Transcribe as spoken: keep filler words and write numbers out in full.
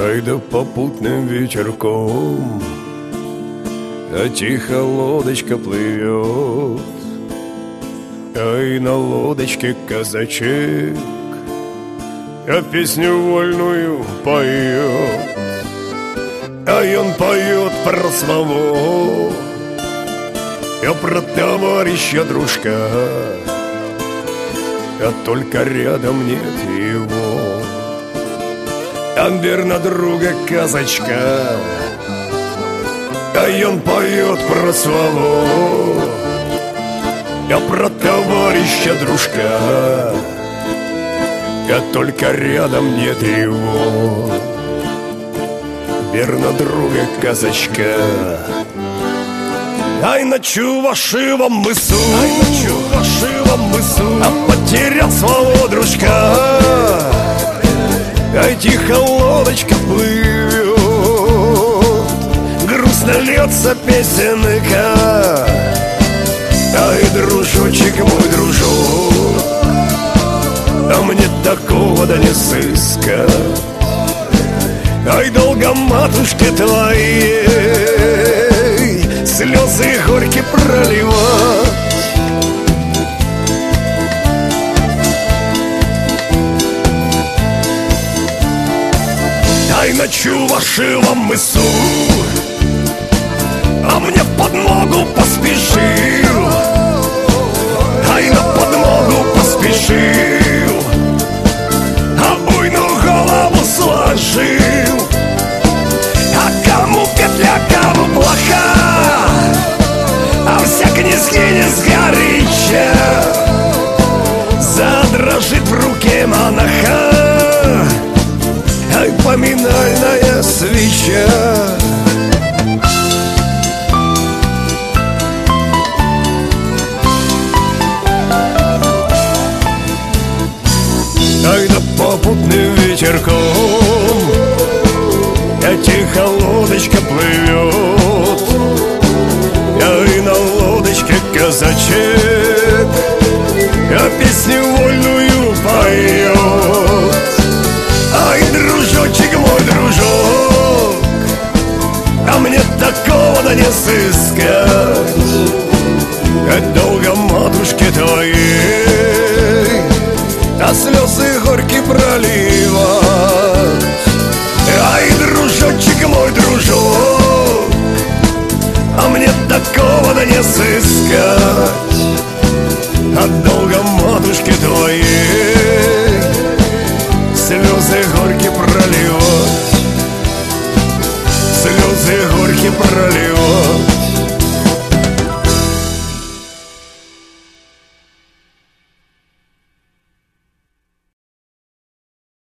Ай да попутным ветерком, а тихо лодочка плывет. Ай, на лодочке казачек, а песню вольную поет. Ай, он поет про свого, а про товарища дружка, а только рядом нет его. Он верно друга казачка, ай, он поет про свого, а про товарища дружка, а только рядом нет его. Верно друга казачка. Ай, на Чувашивом мысу, ай, на Чувашивом мысу, а потерял своего дружка. Ай, тихо лодочка плывет, грустно льется песенка. Ай, дружочек мой, дружок, а мне такого да не сыскать. Ай, долго матушке твоей слезы горькие проливать. Ай, на Чувашивом мысу, а мне в подмогу поспешил. Ай, на подмогу поспешил, а буйную голову сложил. А кому петля, кому плоха, а вся князья сгоряча задрожит в руке монаха. Ай, поминальная свеча. Ай, да попутным ветерком, а тихо лодочка плывет. Ай, на лодочке казачек, а песню вольную поет. Ай, дружочек мой, дружок, а мне такого да не сыскать. А долго матушке твоей, а слезы горькие проливать. Ай, дружочек мой, дружок, а мне такого да не сыскать. А долго матушке твоей слезы горькие проливать, слезы горькие проливать.